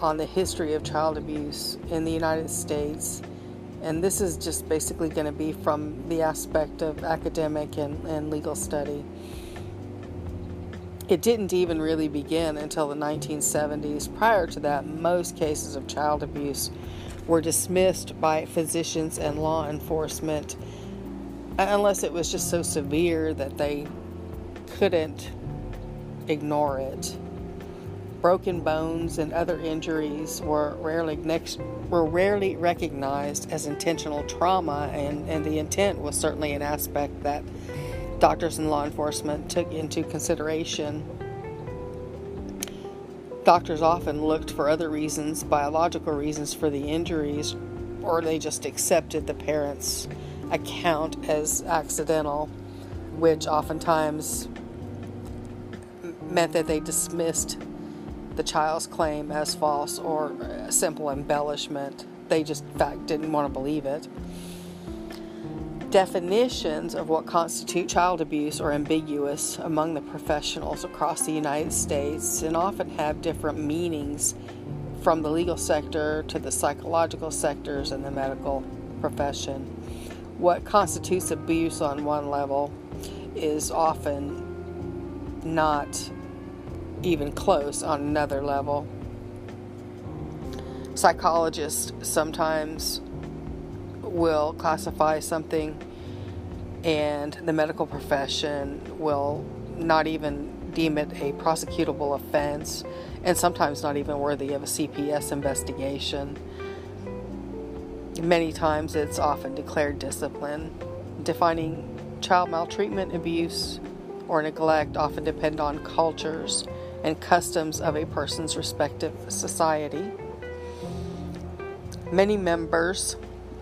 on the history of child abuse in the United States. And this is just basically going to be from the aspect of academic and legal study. It didn't even really begin until the 1970s. Prior to that, most cases of child abuse were dismissed by physicians and law enforcement unless it was just so severe that they couldn't ignore it. Broken bones and other injuries were rarely recognized as intentional trauma, and the intent was certainly an aspect that doctors and law enforcement took into consideration. Doctors often looked for other reasons, biological reasons for the injuries, or they just accepted the parents' account as accidental, which oftentimes meant that they dismissed the child's claim as false or a simple embellishment. They just, in fact, didn't want to believe it. Definitions of what constitute child abuse are ambiguous among the professionals across the United States and often have different meanings from the legal sector to the psychological sectors and the medical profession. What constitutes abuse on one level is often not even close on another level. Psychologists sometimes will classify something, and the medical profession will not even deem it a prosecutable offense, and sometimes not even worthy of a CPS investigation. Many times it's often declared discipline. Defining child maltreatment, abuse, or neglect often depend on cultures and customs of a person's respective society. Many members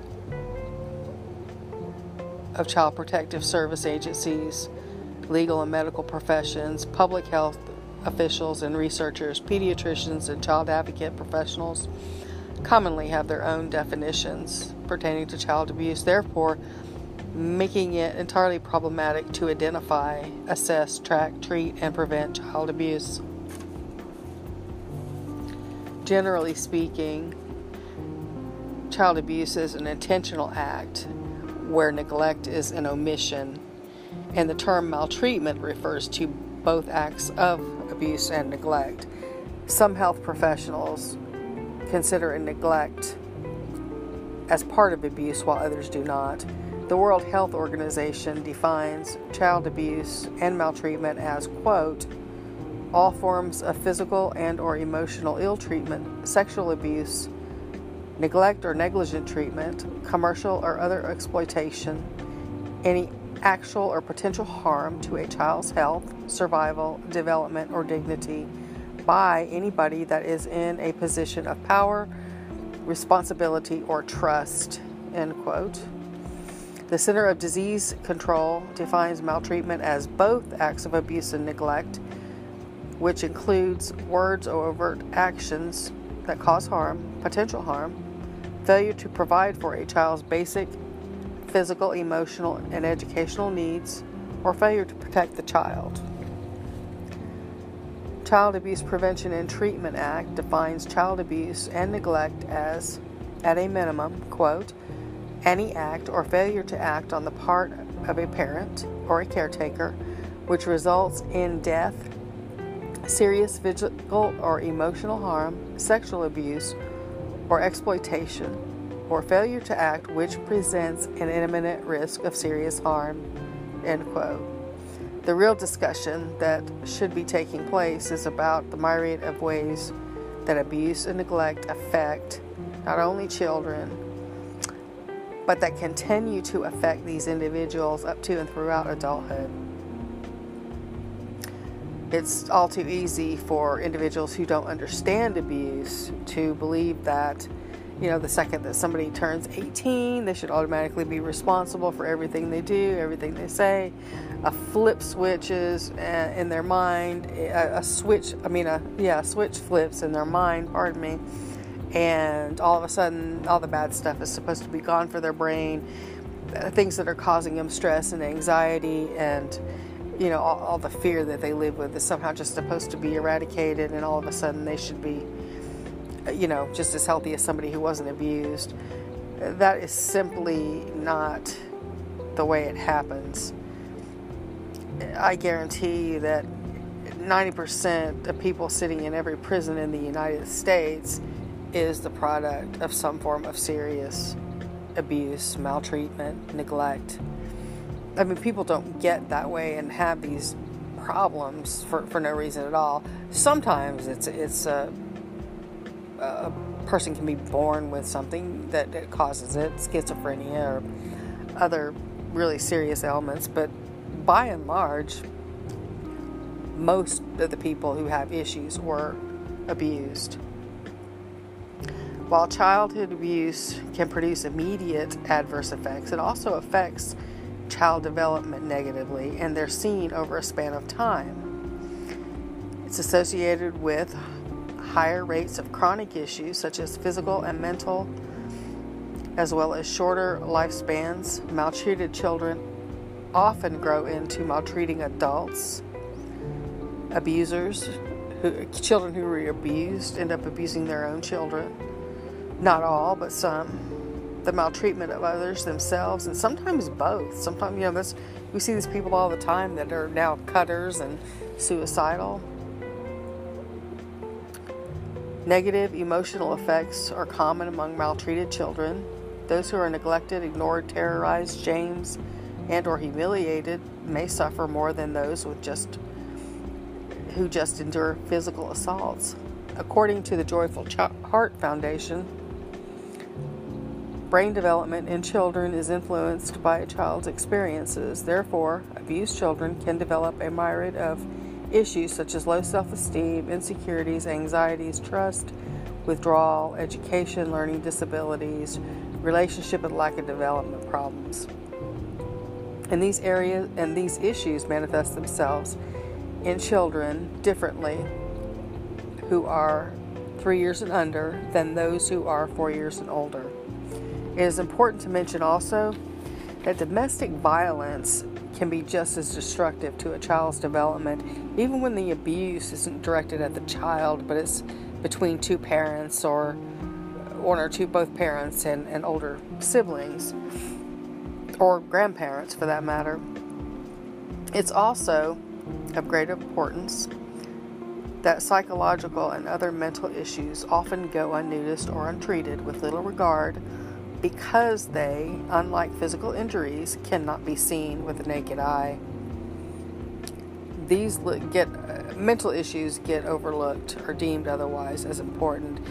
of child protective service agencies, legal and medical professions, public health officials and researchers, pediatricians, and child advocate professionals commonly have their own definitions pertaining to child abuse, therefore making it entirely problematic to identify, assess, track, treat, and prevent child abuse. Generally speaking, child abuse is an intentional act where neglect is an omission, and the term maltreatment refers to both acts of abuse and neglect. Some health professionals consider neglect as part of abuse while others do not. The World Health Organization defines child abuse and maltreatment as, quote, all forms of physical and or emotional ill treatment, sexual abuse, neglect or negligent treatment, commercial or other exploitation, any actual or potential harm to a child's health, survival, development, or dignity by anybody that is in a position of power, responsibility, or trust, end quote. The Center of Disease Control defines maltreatment as both acts of abuse and neglect, which includes words or overt actions that cause harm, potential harm, failure to provide for a child's basic physical, emotional, and educational needs, or failure to protect the child. Child Abuse Prevention and Treatment Act defines child abuse and neglect as, at a minimum, quote, any act or failure to act on the part of a parent or a caretaker which results in death, serious physical or emotional harm, sexual abuse, or exploitation, or failure to act which presents an imminent risk of serious harm, end quote. The real discussion that should be taking place is about the myriad of ways that abuse and neglect affect not only children, but that continue to affect these individuals up to and throughout adulthood. It's all too easy for individuals who don't understand abuse to believe that, the second that somebody turns 18, they should automatically be responsible for everything they do, everything they say. A flip switches in their mind, a switch flips in their mind, and all of a sudden, all the bad stuff is supposed to be gone for their brain, things that are causing them stress and anxiety, and all the fear that they live with is somehow just supposed to be eradicated, and all of a sudden they should be just as healthy as somebody who wasn't abused. That is simply not the way it happens. I guarantee you that 90% of people sitting in every prison in the United States is the product of some form of serious abuse, maltreatment, neglect. I mean, people don't get that way and have these problems for no reason at all. Sometimes it's a person can be born with something that causes it, schizophrenia or other really serious ailments, but by and large, most of the people who have issues were abused. While childhood abuse can produce immediate adverse effects, it also affects child development negatively, and they're seen over a span of time. It's associated with higher rates of chronic issues such as physical and mental, as well as shorter lifespans. Maltreated children often grow into maltreating adults. Children who were abused end up abusing their own children. Not all, but some. The maltreatment of others themselves, and sometimes both. Sometimes, we see these people all the time that are now cutters and suicidal. Negative emotional effects are common among maltreated children. Those who are neglected, ignored, terrorized, shamed, and or humiliated may suffer more than those who just endure physical assaults. According to the Joyful Heart Foundation, brain development in children is influenced by a child's experiences. Therefore, abused children can develop a myriad of issues such as low self-esteem, insecurities, anxieties, trust, withdrawal, education, learning disabilities, relationship and lack of development problems. And these issues manifest themselves in children differently who are 3 years and under than those who are 4 years and older. It is important to mention also that domestic violence can be just as destructive to a child's development, even when the abuse isn't directed at the child, but it's between two parents or one or two, both parents and older siblings, or grandparents for that matter. It's also of great importance that psychological and other mental issues often go unnoticed or untreated with little regard, because they, unlike physical injuries, cannot be seen with the naked eye. These mental issues get overlooked or deemed otherwise as important.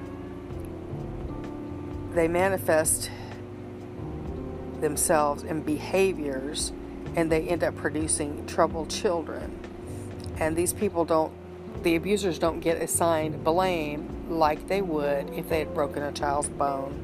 They manifest themselves in behaviors, and they end up producing troubled children. And these people the abusers don't get assigned blame like they would if they had broken a child's bone.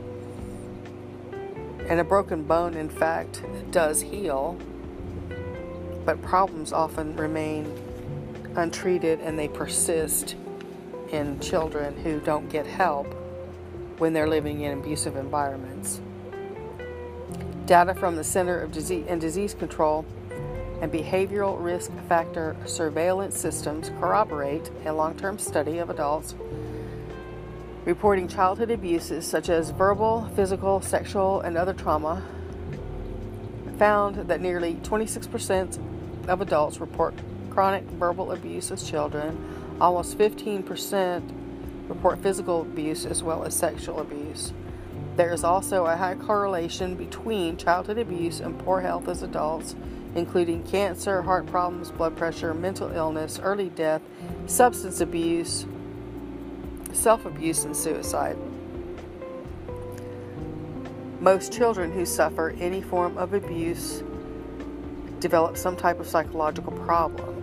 And a broken bone, in fact, does heal, but problems often remain untreated, and they persist in children who don't get help when they're living in abusive environments. Data from the Center of Disease Control and Behavioral Risk Factor Surveillance Systems corroborate a long-term study of adults reporting childhood abuses such as verbal, physical, sexual, and other trauma, found that nearly 26% of adults report chronic verbal abuse as children. Almost 15% report physical abuse as well as sexual abuse. There is also a high correlation between childhood abuse and poor health as adults, including cancer, heart problems, blood pressure, mental illness, early death, substance abuse, self-abuse, and suicide. Most children who suffer any form of abuse develop some type of psychological problem.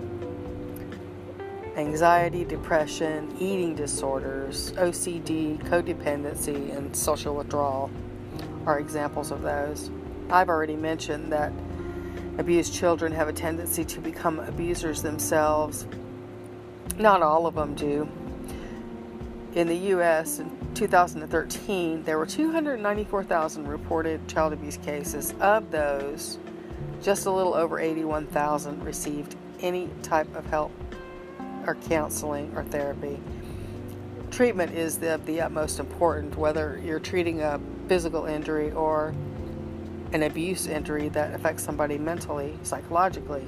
Anxiety, depression, eating disorders, OCD, codependency, and social withdrawal are examples of those. I've already mentioned that abused children have a tendency to become abusers themselves. Not all of them do. In the U.S. in 2013, there were 294,000 reported child abuse cases. Of those, just a little over 81,000 received any type of help or counseling or therapy. treatment is the utmost important, whether you're treating a physical injury or an abuse injury that affects somebody mentally, psychologically.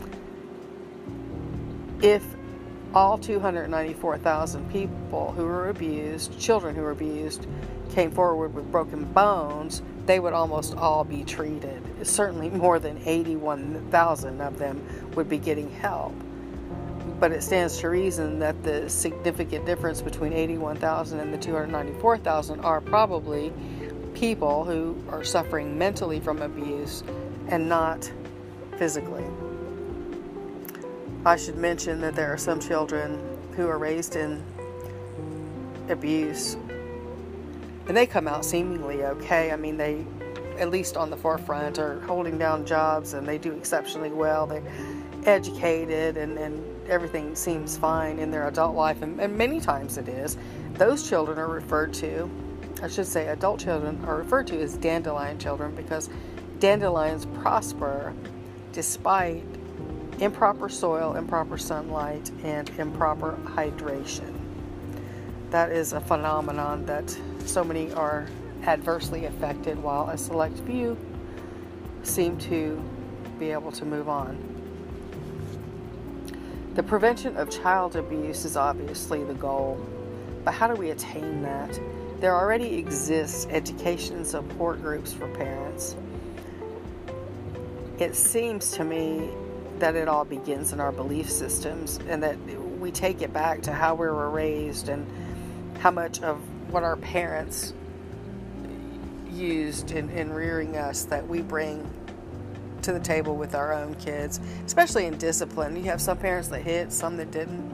If all 294,000 people who were abused, children who were abused, came forward with broken bones, they would almost all be treated. Certainly more than 81,000 of them would be getting help. But it stands to reason that the significant difference between 81,000 and the 294,000 are probably people who are suffering mentally from abuse and not physically. I should mention that there are some children who are raised in abuse and they come out seemingly okay. I mean, they, at least on the forefront, are holding down jobs and they do exceptionally well. They're educated and everything seems fine in their adult life, and many times it is. Those children are referred to, I should say adult children are referred to as dandelion children, because dandelions prosper despite improper soil, improper sunlight, and improper hydration. That is a phenomenon that so many are adversely affected, while a select few seem to be able to move on. The prevention of child abuse is obviously the goal, but how do we attain that? There already exists education and support groups for parents. It seems to me that it all begins in our belief systems, and that we take it back to how we were raised and how much of what our parents used in rearing us that we bring to the table with our own kids, especially in discipline. You have some parents that hit, some that didn't.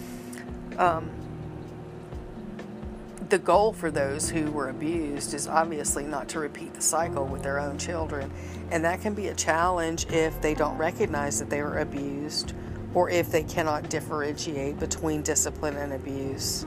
The goal for those who were abused is obviously not to repeat the cycle with their own children, and that can be a challenge if they don't recognize that they were abused, or if they cannot differentiate between discipline and abuse.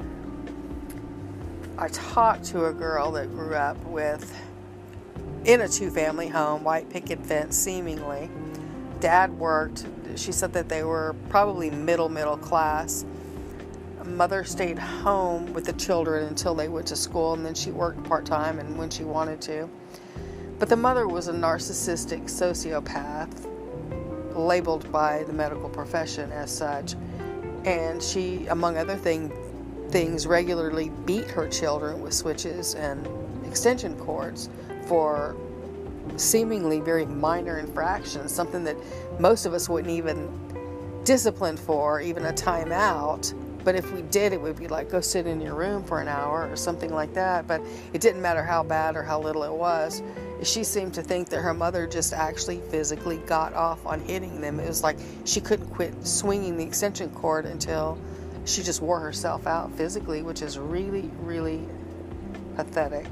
I talked to a girl that grew up in a two-family home, white picket fence seemingly. Dad worked. She said that they were probably middle class. Mother stayed home with the children until they went to school, and then she worked part-time and when she wanted to. But the mother was a narcissistic sociopath, labeled by the medical profession as such, and she, among other things, regularly beat her children with switches and extension cords for seemingly very minor infractions, something that most of us wouldn't even discipline for, even a timeout. But if we did, it would be like, go sit in your room for an hour or something like that. But it didn't matter how bad or how little it was. She seemed to think that her mother just actually physically got off on hitting them. It was like she couldn't quit swinging the extension cord until she just wore herself out physically, which is really, really pathetic.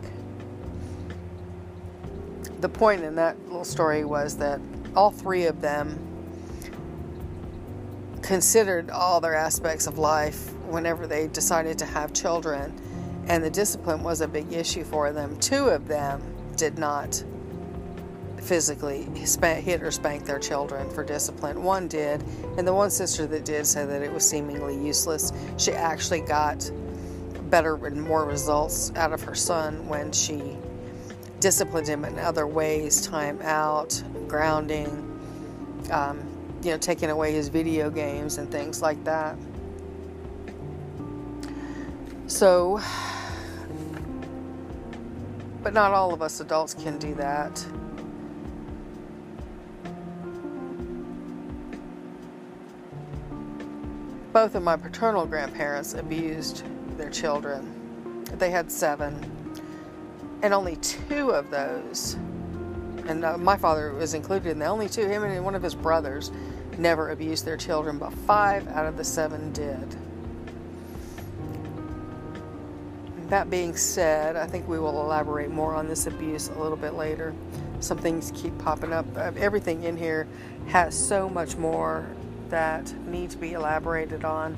The point in that little story was that all three of them considered all their aspects of life whenever they decided to have children, and the discipline was a big issue for them. Two of them did not physically hit or spank their children for discipline. One did, and the one sister that did said that it was seemingly useless. She actually got better and more results out of her son when she disciplined him in other ways, time out, grounding, taking away his video games and things like that. So, but not all of us adults can do that. Both of my paternal grandparents abused their children. They had 7. And only 2 of those, and my father was included in the only 2, him and one of his brothers, never abused their children, but 5 out of the 7 did. That being said, I think we will elaborate more on this abuse a little bit later. Some things keep popping up. Everything in here has so much more that need to be elaborated on.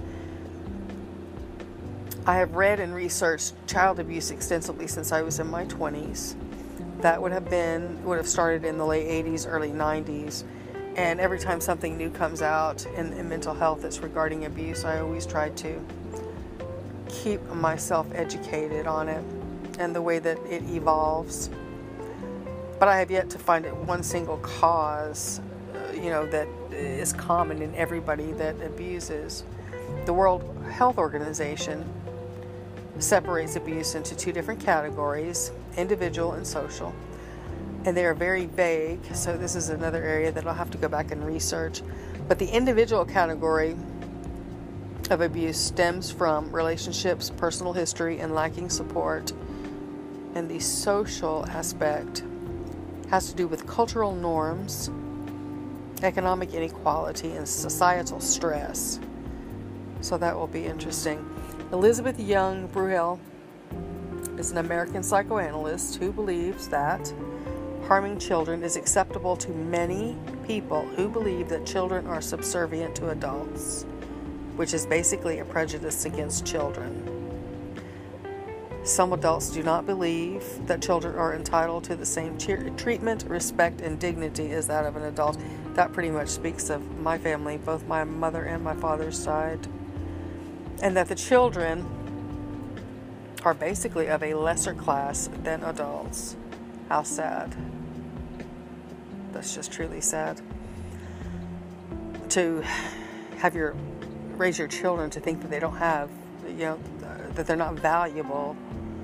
I have read and researched child abuse extensively since I was in my 20s. That would have started in the late 80s, early 90s. And every time something new comes out in mental health that's regarding abuse, I always try to keep myself educated on it and the way that it evolves. But I have yet to find it one single cause, that is common in everybody that abuses. The World Health Organization separates abuse into two different categories, individual and social. And they are very vague, so this is another area that I'll have to go back and research. But the individual category of abuse stems from relationships, personal history, and lacking support. And the social aspect has to do with cultural norms, economic inequality, and societal stress. So that will be interesting. Elizabeth Young Bruhel is an American psychoanalyst who believes that harming children is acceptable to many people who believe that children are subservient to adults, which is basically a prejudice against children. Some adults do not believe that children are entitled to the same treatment, respect, and dignity as that of an adult. That pretty much speaks of my family, both my mother and my father's side. And that the children are basically of a lesser class than adults. How sad. That's just truly sad. To raise your children to think that they don't have, that they're not valuable,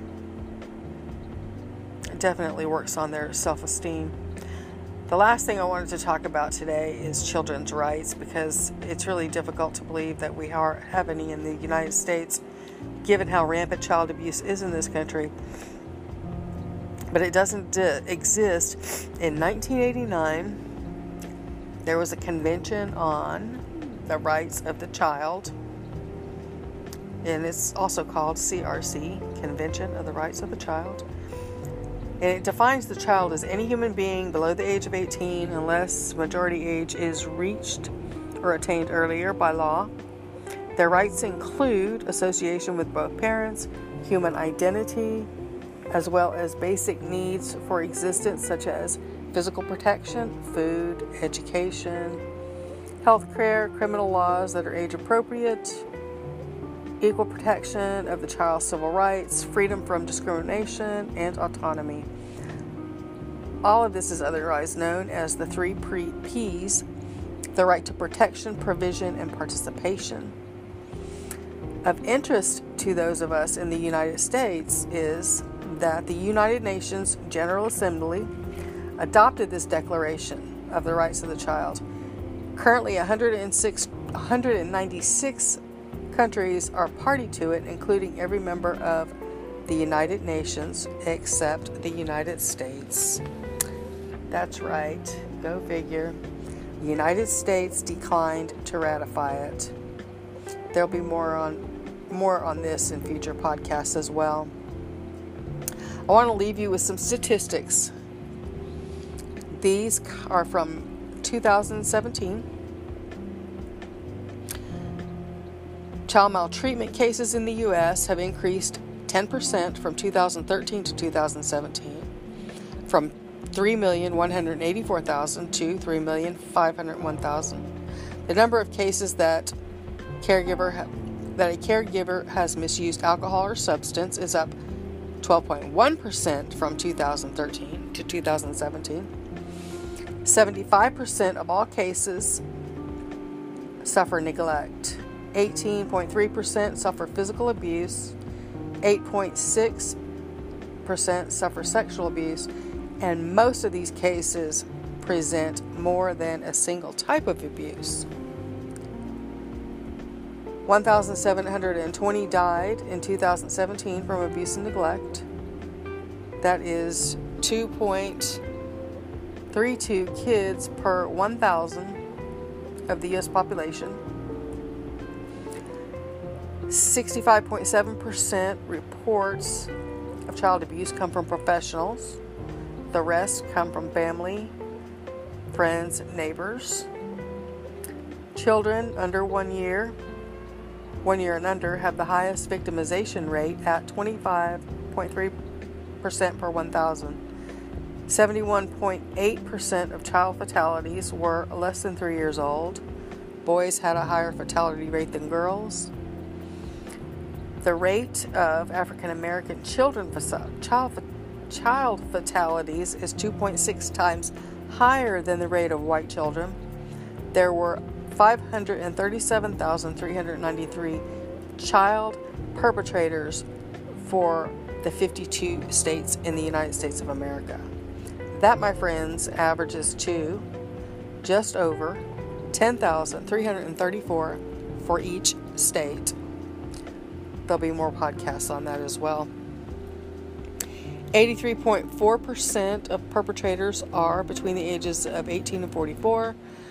it definitely works on their self-esteem. The last thing I wanted to talk about today is children's rights, because it's really difficult to believe that we have any in the United States, given how rampant child abuse is in this country. But it doesn't exist. In 1989, there was a convention on the rights of the child, and it's also called CRC, Convention of the Rights of the Child. And it defines the child as any human being below the age of 18 unless majority age is reached or attained earlier by law. Their rights include association with both parents, human identity, as well as basic needs for existence such as physical protection, food, education, health care, criminal laws that are age appropriate, equal protection of the child's civil rights, freedom from discrimination, and autonomy. All of this is otherwise known as the 3 Ps, the right to protection, provision, and participation. Of interest to those of us in the United States is that the United Nations General Assembly adopted this Declaration of the Rights of the Child. Currently, 196 countries are party to it, including every member of the United Nations except the United States. That's right. Go figure. The United States declined to ratify it. There'll be more on this in future podcasts as well. I want to leave you with some statistics. These are from 2017. Child maltreatment cases in the U.S. have increased 10% from 2013 to 2017, from 3,184,000 to 3,501,000. The number of cases that a caregiver has misused alcohol or substance is up 12.1% from 2013 to 2017. 75% of all cases suffer neglect. 18.3% suffer physical abuse, 8.6% suffer sexual abuse, and most of these cases present more than a single type of abuse. 1,720 died in 2017 from abuse and neglect. That is 2.32 kids per 1,000 of the U.S. population. 65.7% reports of child abuse come from professionals. The rest come from family, friends, neighbors. Children under 1 year and under, have the highest victimization rate at 25.3% per 1,000. 71.8% of child fatalities were less than 3 years old. Boys had a higher fatality rate than girls. The rate of African American child fatalities is 2.6 times higher than the rate of white children. There were 537,393 child perpetrators for the 52 states in the United States of America. That, my friends, averages to just over 10,334 for each state. There'll be more podcasts on that as well. 83.4% of perpetrators are between the ages of 18 and 44.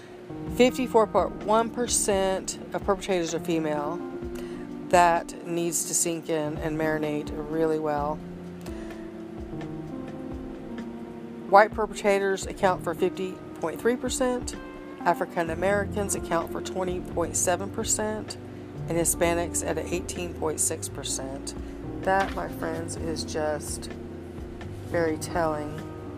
54.1% of perpetrators are female. That needs to sink in and marinate really well. White perpetrators account for 50.3%. African Americans account for 20.7%. And Hispanics at 18.6%. That, my friends, is just very telling.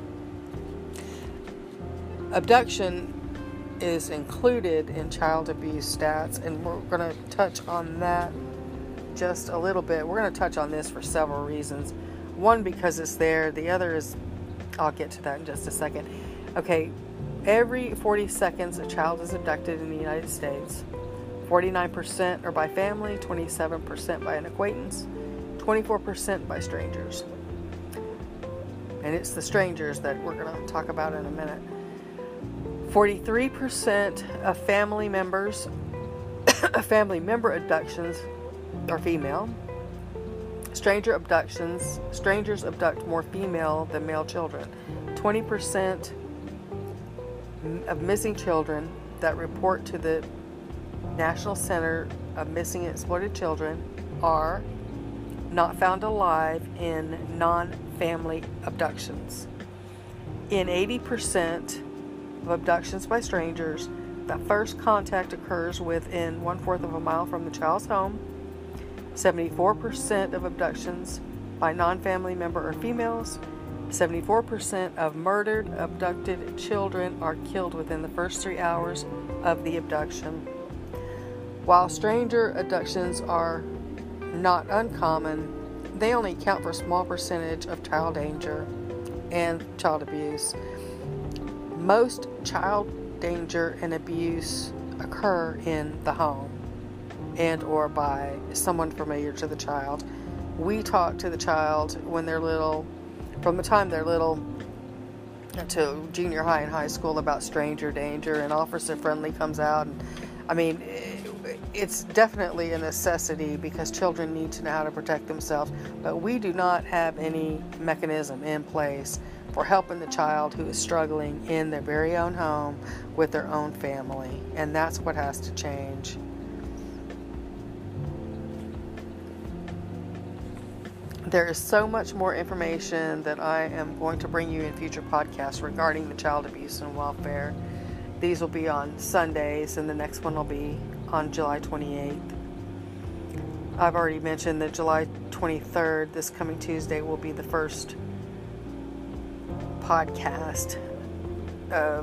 Abduction is included in child abuse stats, and we're going to touch on that just a little bit. We're going to touch on this for several reasons. One, because it's there. The other is, I'll get to that in just a second. Okay, every 40 seconds a child is abducted in the United States. 49% are by family, 27% by an acquaintance, 24% by strangers. And it's the strangers that we're going to talk about in a minute. 43% of family member abductions are female. Strangers abduct more female than male children. 20% of missing children that report to the National Center of Missing and Exploited Children are not found alive in non-family abductions. In 80% of abductions by strangers, the first contact occurs within 1/4 of a mile from the child's home. 74% of abductions by non-family member are females. 74% of murdered, abducted children are killed within the first 3 hours of the abduction. While stranger abductions are not uncommon, they only account for a small percentage of child danger and child abuse. Most child danger and abuse occur in the home and or by someone familiar to the child. We talk to the child when they're little, from the time they're little to junior high and high school, about stranger danger, and Officer Friendly comes out. And, I mean, it's definitely a necessity because children need to know how to protect themselves, but we do not have any mechanism in place for helping the child who is struggling in their very own home with their own family, and that's what has to change. There is so much more information that I am going to bring you in future podcasts regarding the child abuse and welfare. These will be on Sundays, and the next one will be on July 28th. I've already mentioned that July 23rd, this coming Tuesday, will be the first podcast of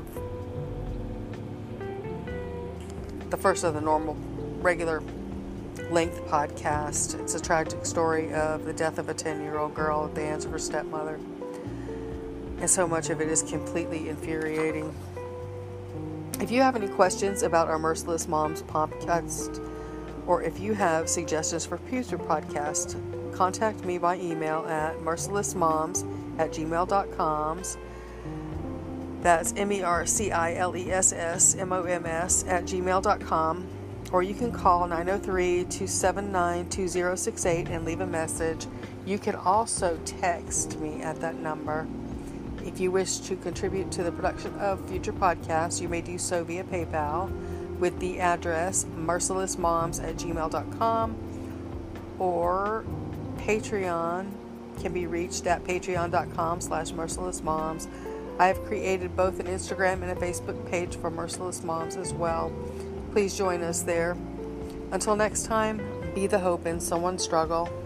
the normal, regular length podcast. It's a tragic story of the death of a 10-year-old girl at the hands of her stepmother. And so much of it is completely infuriating. If you have any questions about our Merciless Moms podcast, or if you have suggestions for future podcasts, contact me by email at mercilessmoms@gmail.com. That's mercilessmoms@gmail.com. Or you can call 903-279-2068 and leave a message. You can also text me at that number. If you wish to contribute to the production of future podcasts, you may do so via PayPal with the address mercilessmoms@gmail.com, or Patreon can be reached at patreon.com/mercilessmoms. I have created both an Instagram and a Facebook page for Merciless Moms as well. Please join us there. Until next time, be the hope in someone's struggle.